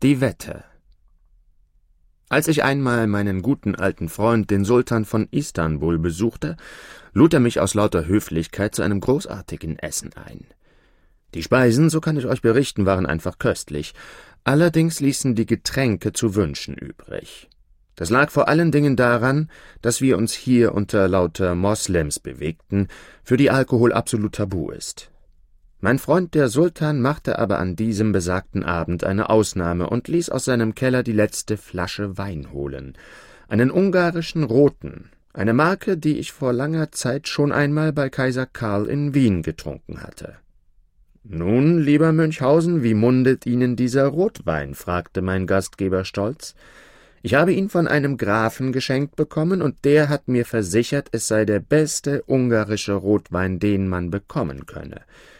Die Wette. Als ich einmal meinen guten alten Freund, den Sultan von Istanbul, besuchte, lud er mich aus lauter Höflichkeit zu einem großartigen Essen ein. Die Speisen, so kann ich euch berichten, waren einfach köstlich, allerdings ließen die Getränke zu wünschen übrig. Das lag vor allen Dingen daran, dass wir uns hier unter lauter Moslems bewegten, für die Alkohol absolut tabu ist. Mein Freund der Sultan machte aber an diesem besagten Abend eine Ausnahme und ließ aus seinem Keller die letzte Flasche Wein holen, einen ungarischen Roten, eine Marke, die ich vor langer Zeit schon einmal bei Kaiser Karl in Wien getrunken hatte. »Nun, lieber Münchhausen, wie mundet Ihnen dieser Rotwein?« fragte mein Gastgeber stolz. »Ich habe ihn von einem Grafen geschenkt bekommen, und der hat mir versichert, es sei der beste ungarische Rotwein, den man bekommen könne.«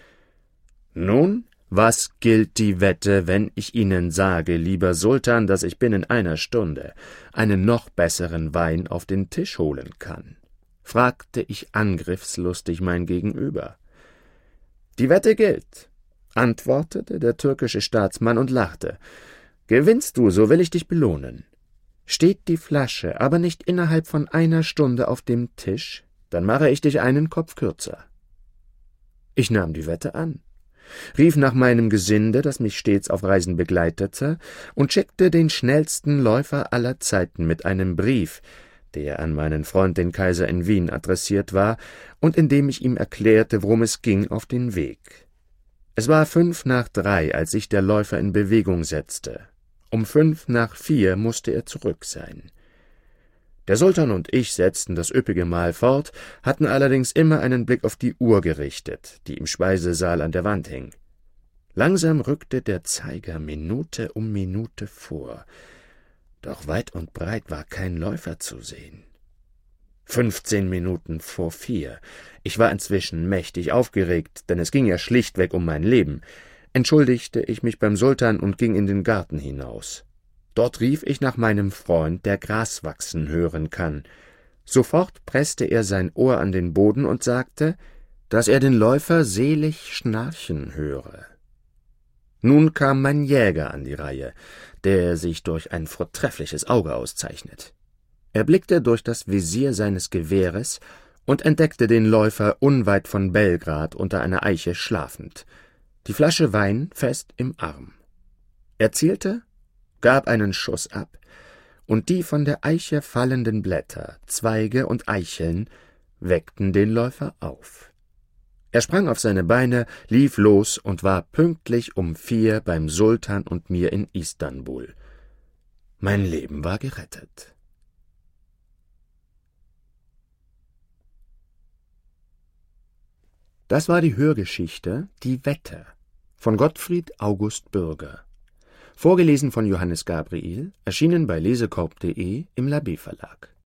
»Nun, was gilt die Wette, wenn ich Ihnen sage, lieber Sultan, dass ich binnen einer Stunde einen noch besseren Wein auf den Tisch holen kann?« fragte ich angriffslustig mein Gegenüber. »Die Wette gilt«, antwortete der türkische Staatsmann und lachte. »Gewinnst du, so will ich dich belohnen. Steht die Flasche aber nicht innerhalb von einer Stunde auf dem Tisch, dann mache ich dich einen Kopf kürzer.« Ich nahm die Wette an, rief nach meinem Gesinde, das mich stets auf Reisen begleitete, und schickte den schnellsten Läufer aller Zeiten mit einem Brief, der an meinen Freund den Kaiser in Wien adressiert war und in dem ich ihm erklärte, worum es ging, auf den Weg. Es war 2:55, als sich der Läufer in Bewegung setzte. Um 3:55 musste er zurück sein. Der Sultan und ich setzten das üppige Mahl fort, hatten allerdings immer einen Blick auf die Uhr gerichtet, die im Speisesaal an der Wand hing. Langsam rückte der Zeiger Minute um Minute vor, doch weit und breit war kein Läufer zu sehen. 4:15. Ich war inzwischen mächtig aufgeregt, denn es ging ja schlichtweg um mein Leben. Entschuldigte ich mich beim Sultan und ging in den Garten hinaus. Dort rief ich nach meinem Freund, der Gras wachsen hören kann. Sofort presste er sein Ohr an den Boden und sagte, dass er den Läufer selig schnarchen höre. Nun kam mein Jäger an die Reihe, der sich durch ein vortreffliches Auge auszeichnet. Er blickte durch das Visier seines Gewehres und entdeckte den Läufer unweit von Belgrad unter einer Eiche schlafend, die Flasche Wein fest im Arm. Er zielte, gab einen Schuss ab, und die von der Eiche fallenden Blätter, Zweige und Eicheln weckten den Läufer auf. Er sprang auf seine Beine, lief los und war pünktlich um 4 beim Sultan und mir in Istanbul. Mein Leben war gerettet. Das war die Hörgeschichte »Die Wette« von Gottfried August Bürger. Vorgelesen von Johannes Gabriel, erschienen bei lesekorb.de im Labé Verlag.